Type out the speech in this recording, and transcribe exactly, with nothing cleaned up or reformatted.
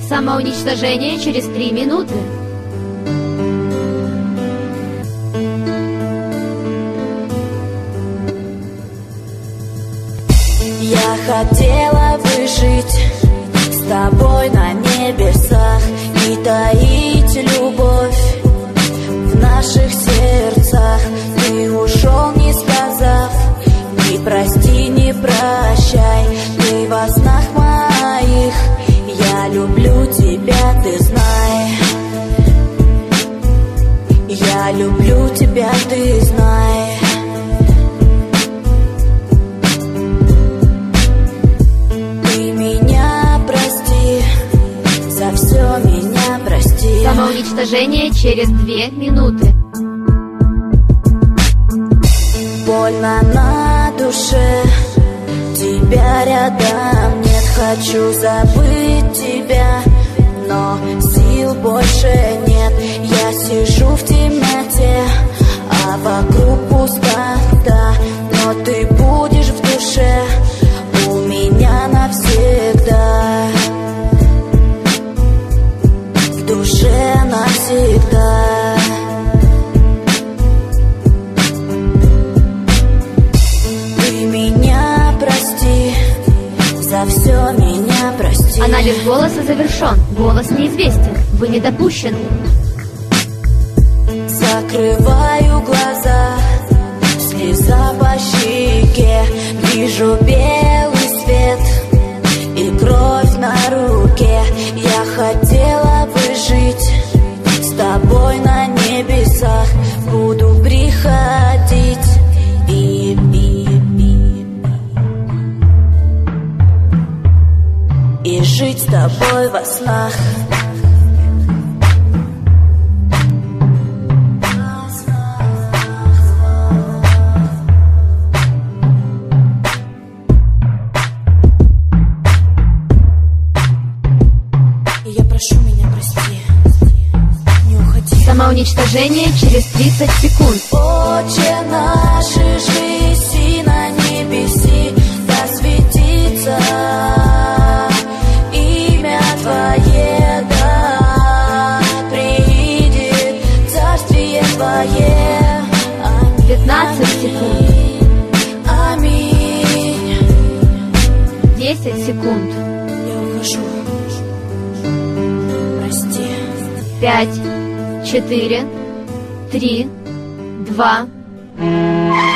Самоуничтожение через три минуты. Я хотела выжить с тобой на небесах и таить любовь в наших сердцах. Ты ушел, не сказав ни прости, ни прощай. Ты во снах моих, я люблю тебя, ты знай. Я люблю тебя, ты знай. Ты меня прости, за все меня прости. Самоуничтожение через две минуты. Больно на душе, тебя рядом нет. Хочу забыть тебя, но сил больше нет. Я сижу в темноте, а вокруг пустота. Но ты будешь в душе у меня навсегда. В душе навсегда. За все меня прости. Анализ голоса завершен. Голос неизвестен. Вы не допущены. Закрываю глаза, слеза по щеке. Вижу белый свет и кровь на руке. Я хотела выжить с тобой на небесах. Буду приходить и И жить с тобой во снах. И я прошу, меня прости, не уходи. Самоуничтожение через тридцать секунд. Отче наш, жиси на небеси, да светится Твое, да приидет царствие Твое. пятнадцать секунд. Аминь. десять секунд. Я ухожу. Прости. Пять, четыре, три, два.